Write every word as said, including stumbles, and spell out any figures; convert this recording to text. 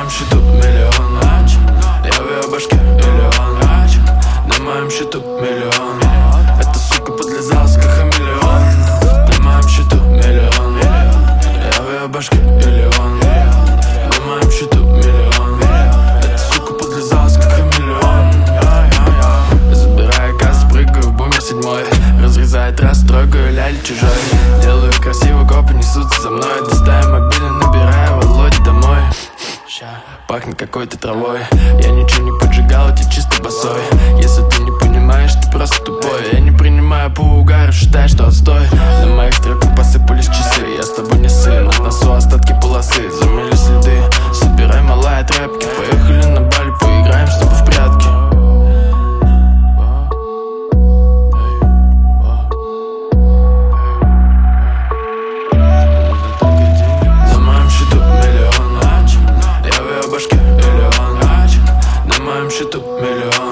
моем счету миллион. Я в ее башке миллион. На моем счету миллион. Эта сука подлезалась как хамелеон. На моем счету миллион. Я в ее башке миллион. На моем счету миллион. Эта сука подлезалась как хамелеон. Забирая газ, прыгаю в бумер седьмой. Разрезает раз, трогаю ляль чужой. Делаю красиво, копы несутся за мной. Достаю мобильный, набираю Володь домой. Пахнет какой-то травой. Я ничего не поджигал, я чисто босой. Если ты не понимаешь, ты просто тупой. Я не принимаю по угару, считаю, что отстой. На моих стрелках посыпались часы. Я с тобой не сын, на носу остатки полосы. Замели следы, собирай малая тряпки. Поехали на Бали, поиграем с тобой в прятки. На моем счету миллион. Я в ее башке миллион. На моем счету миллион.